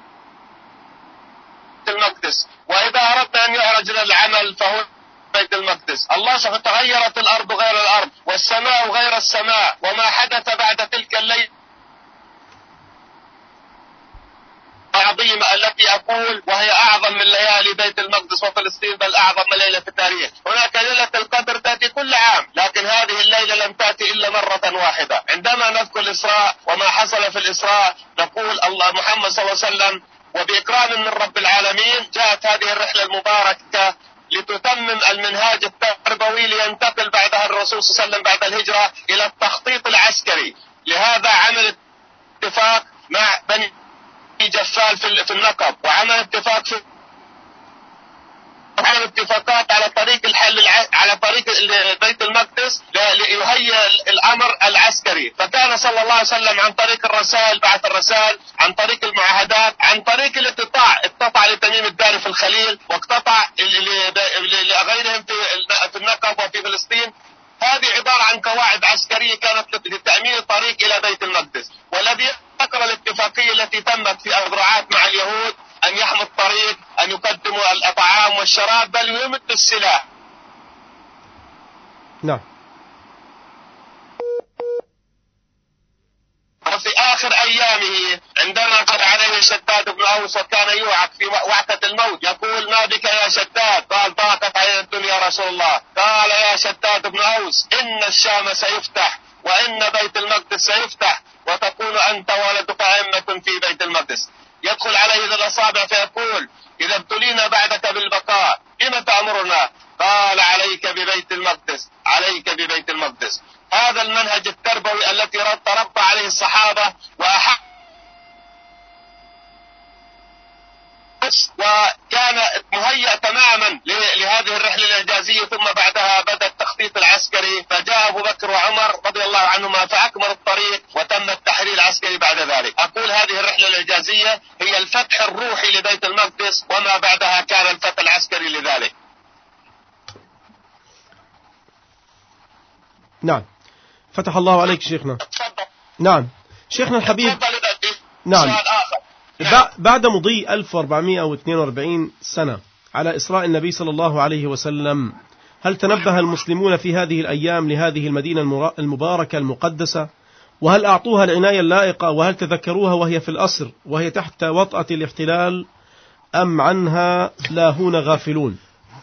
المقدس، وإذا أردنا أن يعرج لنا العمل فهو بيت المقدس. الله سبحانه تغيرت الأرض غير الأرض والسماء غير السماء، وما حدث بعد تلك الليلة عبد العظيمة التي أقول وهي أعظم من ليالي بيت المقدس وفلسطين، بل أعظم ليلة في التاريخ. هناك ليلة القدر تأتي كل عام، لكن هذه الليلة لم تأتي إلا مرة واحدة. عندما نذكر الإسراء وما حصل في الإسراء نقول الله محمد صلى الله عليه وسلم وبإكرام من رب العالمين جاءت هذه الرحلة المباركة لتتمم المنهاج التربوي لينتقل بعدها الرسول صلى الله عليه وسلم بعد الهجرة إلى التخطيط العسكري. لهذا عمل اتفاق مع بني جفال في النقب، وعمل اتفاق في عمل اتفاقات على طريق الحل الع... على طريق بيت المقدس ليهيئ الامر العسكري. فكان صلى الله عليه وسلم عن طريق الرسائل بعث الرسائل، عن طريق المعاهدات، عن طريق الاقتطاع، اقتطع لتميم الداري في الخليل، واقتطع لغيرهم في في النقب وفي فلسطين. هذه عبارة عن قواعد عسكرية كانت لتأمين الطريق إلى بيت المقدس. والذي ذكر الاتفاقية التي تمت في أذرعات مع اليهود أن يحموا الطريق، أن يقدموا الطعام والشراب، بل يمد السلاح. نعم. وفي آخر أيامه عندما قال عليه شداد بن أوس وكان يوعك في وعكة الموت يقول: ما بك يا شداد؟ قال: ضاقت علينا الدنيا يا رسول الله. قال: يا شداد بن أوس، إن الشام سيفتح وإن بيت المقدس سيفتح وتكون أنت وولدك أئمة في بيت المقدس. يدخل عليه ذو الأصابع فيقول: إذا ابتلينا بعدك بالبقاء بما تأمرنا؟ قال: عليك ببيت المقدس، عليك ببيت المقدس. هذا المنهج التربوي التي تربى عليه الصحابة وأحق، وكان مهيأ تماما لهذه الرحلة الإعجازية. ثم بعدها بدأ التخطيط العسكري، فجاء أبو بكر وعمر رضي الله عنهما فأكملوا الطريق وتم التحرير العسكري بعد ذلك. أقول هذه الرحلة الإعجازية هي الفتح الروحي لبيت المقدس، وما بعدها كان الفتح العسكري لذلك. نعم، فتح الله عليك شيخنا. نعم شيخنا الحبيب. نعم. بعد مضي ألف وأربعمائة واثنين وأربعين سنة على إسراء النبي صلى الله عليه وسلم، هل تنبه المسلمون في هذه الأيام لهذه المدينة المباركة المقدسة؟ وهل أعطوها العناية اللائقة؟ وهل تذكروها وهي في الأسر وهي تحت وطأة الاحتلال، أم عنها لاهون غافلون؟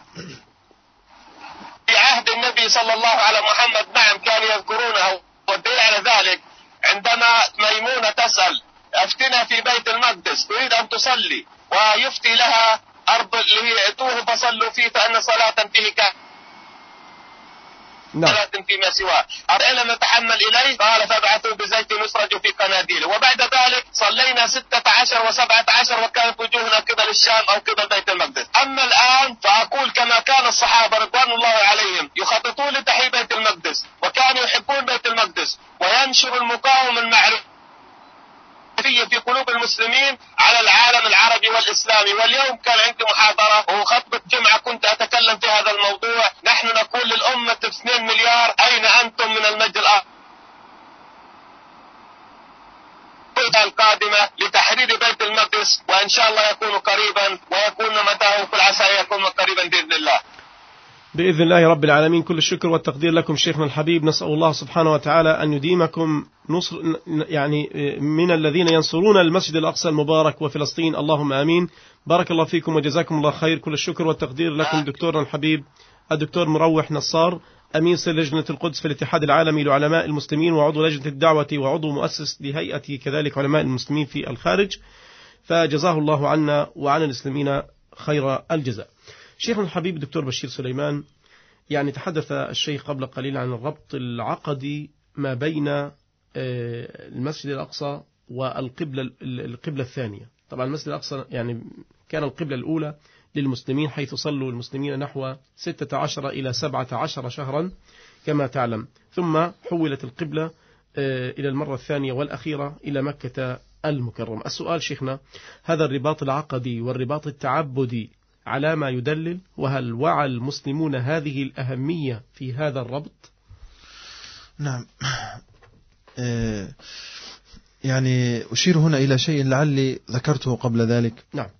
في عهد النبي صلى الله على محمد نعم كانوا يذكرونها. والدليل على ذلك عندما ميمونة تسأل: افتنا في بيت المقدس، تريد أن تصلي، ويفتي لها أرض اللي هي اتوه فصلوا فيه فإن صلاة فيه كان صلاة فيما سواه. أرأينا نتحمل إليه؟ قال: فابعثوا بزيت يسرج في قناديله. وبعد ذلك صلينا ستة عشر وسبعة عشر وكانت وجوهنا قبل الشام أو قبل بيت المقدس. أما الآن فأقول كما كان الصحابة رضوان الله عليهم يخططون لتحيي بيت المقدس وكانوا يحبون بيت المقدس وينشر المقاومة المعرفة في قلوب المسلمين على العالم العربي والإسلامي. واليوم كان عندي محاضرة وخطبة جمعة كنت أتكلم في هذا الموضوع. نحن نقول للأمة اثنين مليار أين أنتم من المجد القادمة لتحرير بيت المقدس، وإن شاء الله يكون قريبا ويكون متاه كل عسى يكون قريبا بإذن الله. بإذن الله رب العالمين. كل الشكر والتقدير لكم شيخنا الحبيب. نسأل الله سبحانه وتعالى أن يديمكم نصر، يعني من الذين ينصرون المسجد الأقصى المبارك وفلسطين، اللهم آمين. بارك الله فيكم وجزاكم الله خير. كل الشكر والتقدير لكم دكتورنا الحبيب الدكتور مروح نصار، أمين سر لجنة القدس في الاتحاد العالمي لعلماء المسلمين وعضو لجنة الدعوة وعضو مؤسس لهيئة كذلك علماء المسلمين في الخارج، فجزاه الله عنا وعن المسلمين خير الجزاء. شيخنا الحبيب الدكتور بشير سليمان، يعني تحدث الشيخ قبل قليل عن الربط العقدي ما بين المسجد الأقصى والقبلة القبلة الثانية. طبعا المسجد الأقصى يعني كان القبلة الأولى للمسلمين، حيث صلوا المسلمين نحو ستة عشر إلى سبعة عشر شهرا كما تعلم، ثم حولت القبلة إلى المرة الثانية والأخيرة إلى مكة المكرمة. السؤال شيخنا، هذا الرباط العقدي والرباط التعبدي على ما يدلل؟ وهل وعى المسلمون هذه الأهمية في هذا الربط؟ نعم، يعني أشير هنا إلى شيء لعلي ذكرته قبل ذلك، نعم،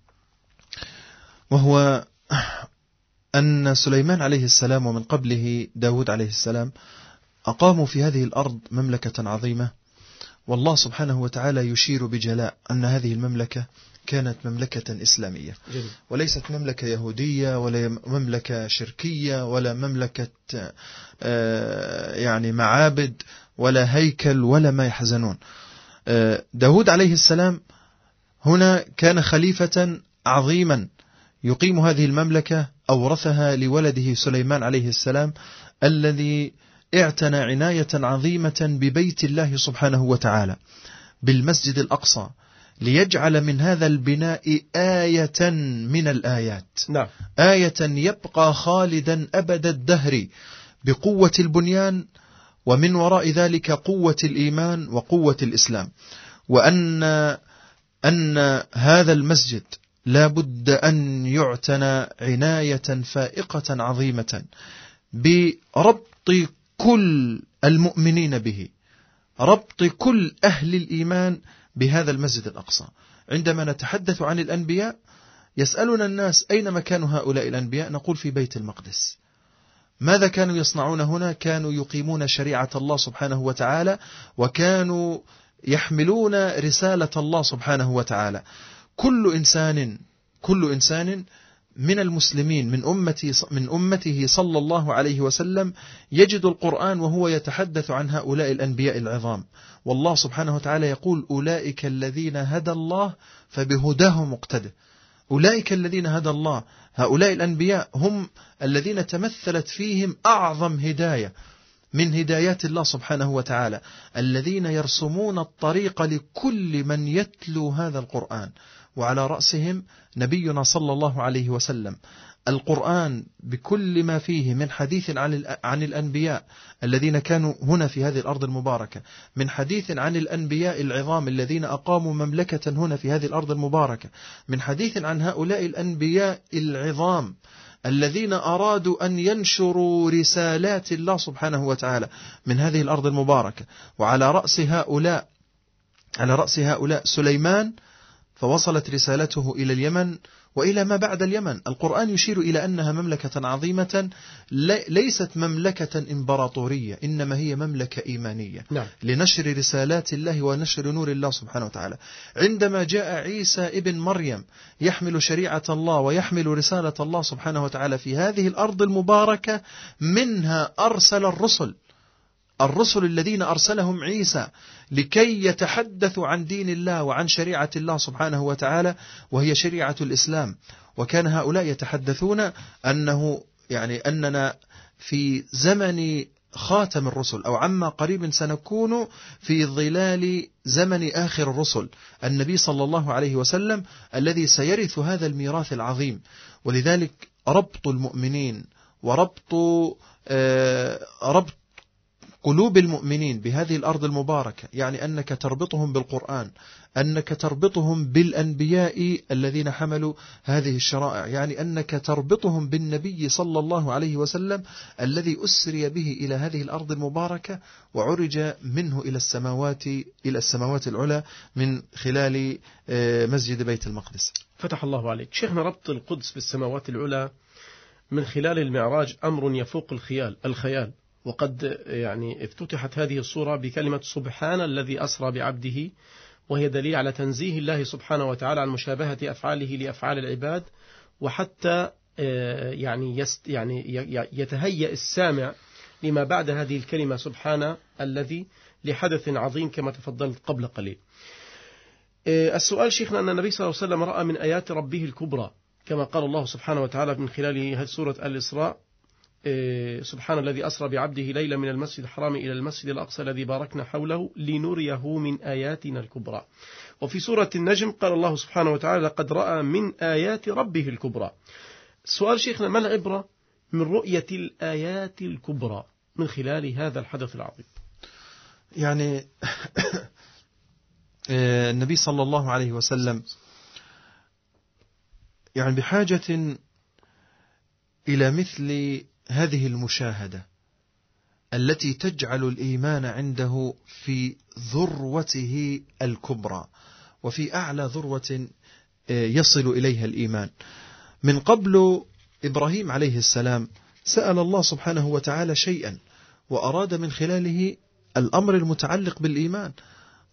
وهو أن سليمان عليه السلام ومن قبله داود عليه السلام أقاموا في هذه الأرض مملكة عظيمة، والله سبحانه وتعالى يشير بجلاء أن هذه المملكة كانت مملكة إسلامية جميل. وليست مملكة يهودية ولا مملكة شركية ولا مملكة يعني معابد ولا هيكل ولا ما يحزنون. داود عليه السلام هنا كان خليفة عظيما يقيم هذه المملكة، أورثها لولده سليمان عليه السلام الذي اعتنى عناية عظيمة ببيت الله سبحانه وتعالى بالمسجد الأقصى ليجعل من هذا البناء آية من الآيات. نعم. آية يبقى خالدا أبد الدهر بقوة البنيان ومن وراء ذلك قوة الإيمان وقوة الإسلام، وأن أن هذا المسجد لا بد أن يعتنى عناية فائقة عظيمة بربط كل المؤمنين به، ربط كل أهل الإيمان بهذا المسجد الأقصى. عندما نتحدث عن الأنبياء يسألنا الناس أين مكان هؤلاء الأنبياء؟ نقول في بيت المقدس. ماذا كانوا يصنعون هنا؟ كانوا يقيمون شريعة الله سبحانه وتعالى، وكانوا يحملون رسالة الله سبحانه وتعالى. كل إنسان كل إنسان من المسلمين من أمتي من أمته صلى الله عليه وسلم يجد القرآن وهو يتحدث عن هؤلاء الأنبياء العظام. والله سبحانه وتعالى يقول: أولئك الذين هدى الله فبهداه مقتدى. أولئك الذين هدى الله، هؤلاء الأنبياء هم الذين تمثلت فيهم أعظم هداية من هدايات الله سبحانه وتعالى، الذين يرسمون الطريق لكل من يتلو هذا القرآن، وعلى رأسهم نبينا صلى الله عليه وسلم. القرآن بكل ما فيه من حديث عن الأنبياء الذين كانوا هنا في هذه الأرض المباركة، من حديث عن الأنبياء العظام الذين أقاموا مملكة هنا في هذه الأرض المباركة، من حديث عن هؤلاء الأنبياء العظام الذين أرادوا أن ينشروا رسالات الله سبحانه وتعالى من هذه الأرض المباركة. وعلى رأس هؤلاء على رأس هؤلاء سليمان، فوصلت رسالته إلى اليمن وإلى ما بعد اليمن. القرآن يشير إلى أنها مملكة عظيمة ليست مملكة إمبراطورية، إنما هي مملكة إيمانية. نعم. لنشر رسالات الله ونشر نور الله سبحانه وتعالى. عندما جاء عيسى ابن مريم يحمل شريعة الله ويحمل رسالة الله سبحانه وتعالى في هذه الأرض المباركة، منها أرسل الرسل الرسل الذين أرسلهم عيسى لكي يتحدثوا عن دين الله وعن شريعة الله سبحانه وتعالى، وهي شريعة الإسلام. وكان هؤلاء يتحدثون أنه يعني أننا في زمن خاتم الرسل، أو عما قريب سنكون في ظلال زمن آخر الرسل، النبي صلى الله عليه وسلم الذي سيرث هذا الميراث العظيم. ولذلك ربط المؤمنين وربط آه ربط قلوب المؤمنين بهذه الأرض المباركة، يعني أنك تربطهم بالقرآن، أنك تربطهم بالأنبياء الذين حملوا هذه الشرائع، يعني أنك تربطهم بالنبي صلى الله عليه وسلم الذي أسري به إلى هذه الأرض المباركة وعرج منه إلى السماوات إلى السماوات العلى من خلال مسجد بيت المقدس. فتح الله عليك شيخنا. ربط القدس بالسماوات العلى من خلال المعراج أمر يفوق الخيال الخيال وقد يعني افتتحت هذه الصورة بكلمة سبحان الذي أسرى بعبده، وهي دليل على تنزيه الله سبحانه وتعالى عن مشابهة أفعاله لأفعال العباد، وحتى يعني يعني يتهيأ السامع لما بعد هذه الكلمة سبحان الذي لحدث عظيم كما تفضلت قبل قليل. السؤال شيخنا أن النبي صلى الله عليه وسلم رأى من آيات ربه الكبرى كما قال الله سبحانه وتعالى من خلال سورة الإسراء: سبحان الذي أسرى بعبده ليلا من المسجد الحرام إلى المسجد الأقصى الذي باركنا حوله لنريه من آياتنا الكبرى. وفي سورة النجم قال الله سبحانه وتعالى: لقد رأى من آيات ربه الكبرى. السؤال شيخنا: ما العبرة من رؤية الآيات الكبرى من خلال هذا الحدث العظيم؟ يعني النبي صلى الله عليه وسلم يعني بحاجة إلى مثل هذه المشاهدة التي تجعل الإيمان عنده في ذروته الكبرى وفي أعلى ذروة يصل إليها الإيمان. من قبل إبراهيم عليه السلام سأل الله سبحانه وتعالى شيئا وأراد من خلاله الأمر المتعلق بالإيمان.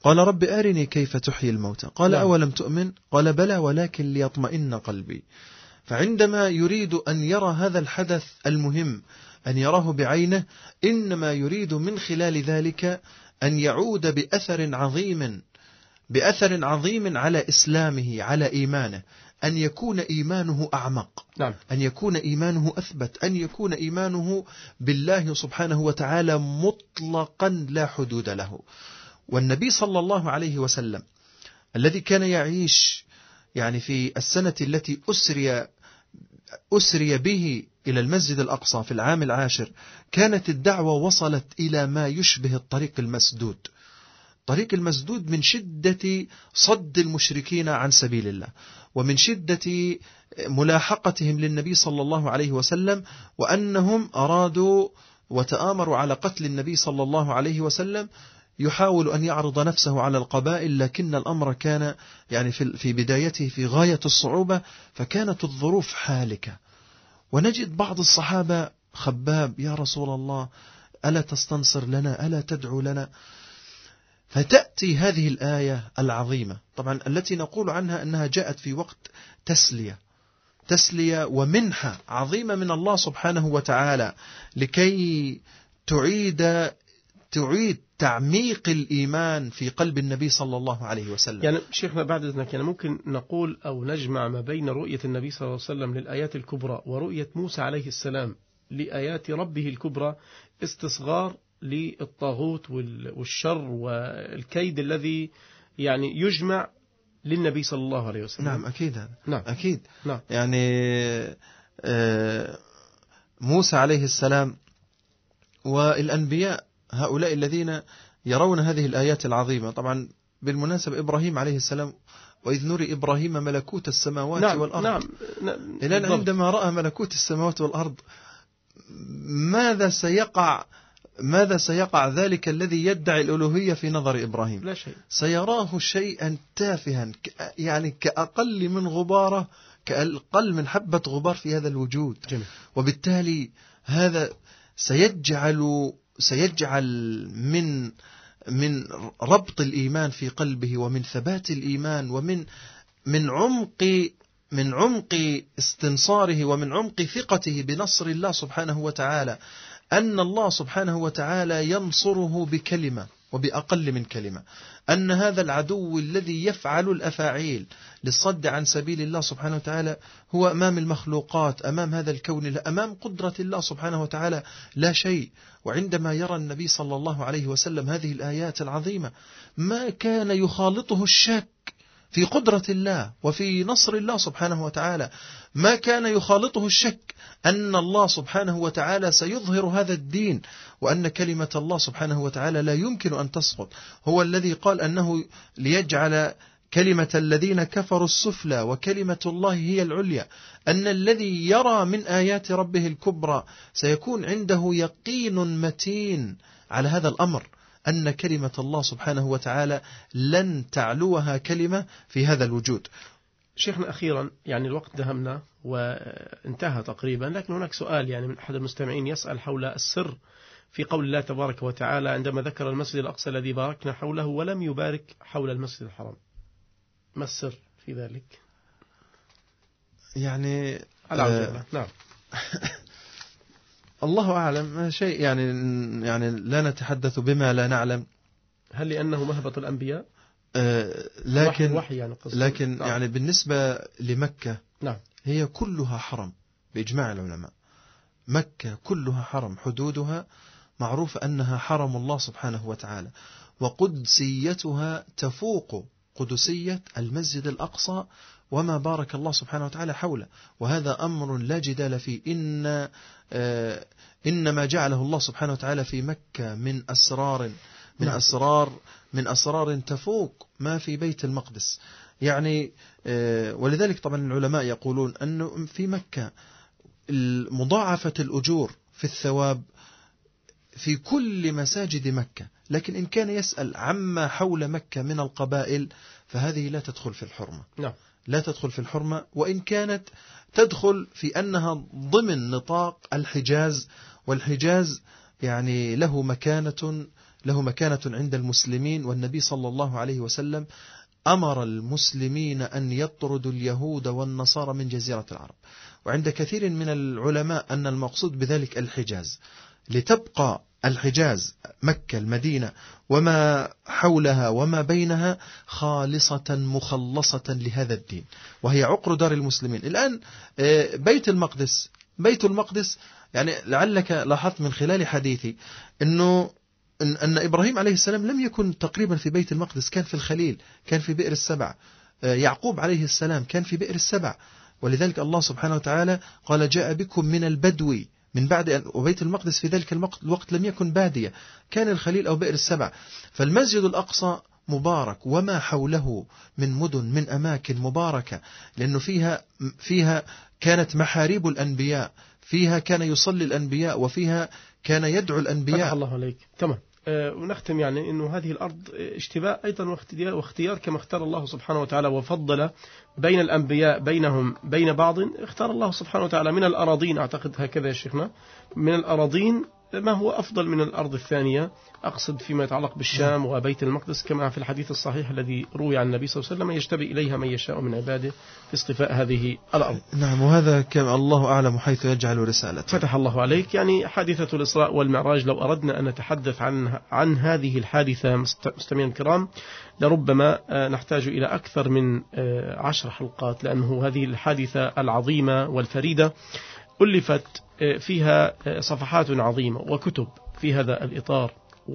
قال رب أرني كيف تحيي الموتى قال نعم. أولم تؤمن قال بلى ولكن ليطمئن قلبي. فعندما يريد أن يرى هذا الحدث المهم أن يراه بعينه إنما يريد من خلال ذلك أن يعود بأثر عظيم بأثر عظيم على إسلامه على إيمانه، أن يكون إيمانه أعمق، نعم. أن يكون إيمانه أثبت، أن يكون إيمانه بالله سبحانه وتعالى مطلقا لا حدود له. والنبي صلى الله عليه وسلم الذي كان يعيش يعني في السنة التي أسري أسري به إلى المسجد الأقصى في العام العاشر، كانت الدعوة وصلت إلى ما يشبه الطريق المسدود. طريق المسدود من شدة صد المشركين عن سبيل الله، ومن شدة ملاحقتهم للنبي صلى الله عليه وسلم، وأنهم أرادوا وتآمروا على قتل النبي صلى الله عليه وسلم، يحاول أن يعرض نفسه على القبائل، لكن الأمر كان يعني في بدايته في غاية الصعوبة، فكانت الظروف حالكة. ونجد بعض الصحابة خباب يا رسول الله ألا تستنصر لنا ألا تدعو لنا؟ فتأتي هذه الآية العظيمة طبعا التي نقول عنها أنها جاءت في وقت تسلية تسلية ومنحة عظيمة من الله سبحانه وتعالى لكي تعيد تعيد تعميق الإيمان في قلب النبي صلى الله عليه وسلم. يعني شيخنا بعد إذنك يعني ممكن نقول أو نجمع ما بين رؤية النبي صلى الله عليه وسلم للآيات الكبرى ورؤية موسى عليه السلام لآيات ربه الكبرى استصغار للطاغوت والشر والكيد الذي يعني يجمع للنبي صلى الله عليه وسلم. نعم أكيد هذا. نعم. أكيد. نعم. يعني موسى عليه السلام والأنبياء هؤلاء الذين يرون هذه الآيات العظيمة. طبعا بالمناسبة إبراهيم عليه السلام وإذ نري إبراهيم ملكوت السماوات نعم. والأرض. نعم. نعم. إلى عندما رأى ملكوت السماوات والأرض ماذا سيقع ماذا سيقع ذلك الذي يدعي الألوهية في نظر إبراهيم؟ لا شيء. سيراه شيئا تافها يعني كأقل من غبارة كأقل من حبة غبار في هذا الوجود. جميل. وبالتالي هذا سيجعل سيجعل من من ربط الإيمان في قلبه ومن ثبات الإيمان ومن من عمق من عمق استنصاره ومن عمق ثقته بنصر الله سبحانه وتعالى أن الله سبحانه وتعالى ينصره بكلمة وبأقل من كلمة، أن هذا العدو الذي يفعل الأفاعيل للصد عن سبيل الله سبحانه وتعالى هو أمام المخلوقات أمام هذا الكون أمام قدرة الله سبحانه وتعالى لا شيء. وعندما يرى النبي صلى الله عليه وسلم هذه الآيات العظيمة ما كان يخالطه الشك في قدرة الله وفي نصر الله سبحانه وتعالى، ما كان يخالطه الشك أن الله سبحانه وتعالى سيظهر هذا الدين وأن كلمة الله سبحانه وتعالى لا يمكن أن تسقط. هو الذي قال أنه ليجعل كلمة الذين كفروا السفلى وكلمة الله هي العليا، أن الذي يرى من آيات ربه الكبرى سيكون عنده يقين متين على هذا الأمر أن كلمة الله سبحانه وتعالى لن تعلوها كلمة في هذا الوجود. شيخنا أخيرا يعني الوقت دهمنا وانتهى تقريبا، لكن هناك سؤال يعني من أحد المستمعين يسأل حول السر في قول الله تبارك وتعالى عندما ذكر المسجد الأقصى الذي باركنا حوله ولم يبارك حول المسجد الحرام، ما السر في ذلك؟ يعني آه نعم الله أعلم شيء يعني يعني لا نتحدث بما لا نعلم. هل لأنه مهبط الأنبياء؟ آه لكن وحي يعني لكن نعم. يعني بالنسبة لمكة نعم. هي كلها حرم بإجماع العلماء. مكة كلها حرم، حدودها معروف أنها حرم الله سبحانه وتعالى، وقدسيتها تفوق قدسية المسجد الأقصى وما بارك الله سبحانه وتعالى حوله، وهذا أمر لا جدال فيه. إن آه إنما جعله الله سبحانه وتعالى في مكة من أسرار من نعم. أسرار من أسرار تفوق ما في بيت المقدس يعني آه ولذلك طبعا العلماء يقولون أنه في مكة مضاعفة الأجور في الثواب في كل مساجد مكة، لكن إن كان يسأل عما حول مكة من القبائل فهذه لا تدخل في الحرمة. نعم. لا تدخل في الحرمة، وإن كانت تدخل في أنها ضمن نطاق الحجاز، والحجاز يعني له مكانة له مكانة عند المسلمين، والنبي صلى الله عليه وسلم أمر المسلمين أن يطردوا اليهود والنصارى من جزيرة العرب. وعند كثير من العلماء أن المقصود بذلك الحجاز، لتبقى الحجاز مكة المدينة وما حولها وما بينها خالصة مخلصة لهذا الدين، وهي عقر دار المسلمين. الآن بيت المقدس بيت المقدس يعني لعلك لاحظت من خلال حديثي أنه إن, أن إبراهيم عليه السلام لم يكن تقريبا في بيت المقدس، كان في الخليل، كان في بئر السبع. يعقوب عليه السلام كان في بئر السبع، ولذلك الله سبحانه وتعالى قال جاء بكم من البدو من بعد أن، وبيت المقدس في ذلك الوقت لم يكن بادية، كان الخليل أو بئر السبع. فالمسجد الأقصى مبارك وما حوله من مدن من أماكن مباركة، لأنه فيها فيها كانت محاريب الأنبياء، فيها كان يصلي الأنبياء، وفيها كان يدعو الأنبياء. فتح الله عليك. تمام. أه ونختم يعني أنه هذه الأرض اشتباء أيضا واختيار كما اختار الله سبحانه وتعالى وفضل بين الأنبياء بينهم بين بعض. اختار الله سبحانه وتعالى من الأراضين، أعتقد هكذا يا شيخنا، من الأراضين ما هو أفضل من الأرض الثانية، أقصد فيما يتعلق بالشام وبيت المقدس، كما في الحديث الصحيح الذي روي عن النبي صلى الله عليه وسلم يجتبي إليها من يشاء من عباده في اصطفاء هذه الأرض. نعم، وهذا كما الله أعلم حيث يجعل رسالته. فتح الله عليك. يعني حادثة الإسراء والمعراج لو أردنا أن نتحدث عن عن هذه الحادثة مستمعين الكرام لربما نحتاج إلى أكثر من عشر حلقات، لأنه هذه الحادثة العظيمة والفريدة ألفت فيها صفحات عظيمة وكتب في هذا الإطار،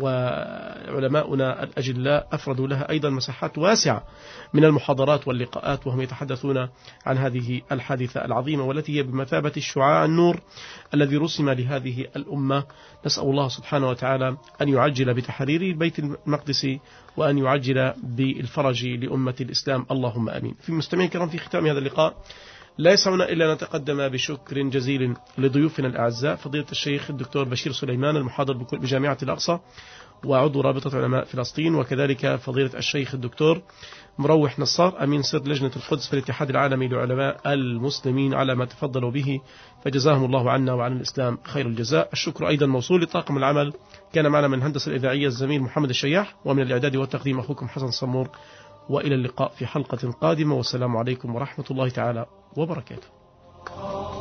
وعلماؤنا الأجلاء أفردوا لها أيضا مساحات واسعة من المحاضرات واللقاءات، وهم يتحدثون عن هذه الحادثة العظيمة والتي هي بمثابة الشعاع النور الذي رسم لهذه الأمة. نسأل الله سبحانه وتعالى أن يعجل بتحرير بيت المقدس وأن يعجل بالفرج لأمة الإسلام، اللهم آمين. في مستمعين الكرام، في ختام هذا اللقاء لا يسعنا إلا أن نتقدم بشكر جزيل لضيوفنا الأعزاء، فضيلة الشيخ الدكتور بشير سليمان المحاضر بجامعة الأقصى وعضو رابطة علماء فلسطين، وكذلك فضيلة الشيخ الدكتور مروح نصار أمين سر لجنة القدس في الاتحاد العالمي لعلماء المسلمين على ما تفضلوا به، فجزاهم الله عنا وعن الإسلام خير الجزاء. الشكر أيضا موصول لطاقم العمل، كان معنا من الهندسة الإذاعية الزميل محمد الشياح، ومن الإعداد والتقديم أخوكم حسن صمور، وإلى اللقاء في حلقة قادمة، والسلام عليكم ورحمة الله تعالى وبركاته.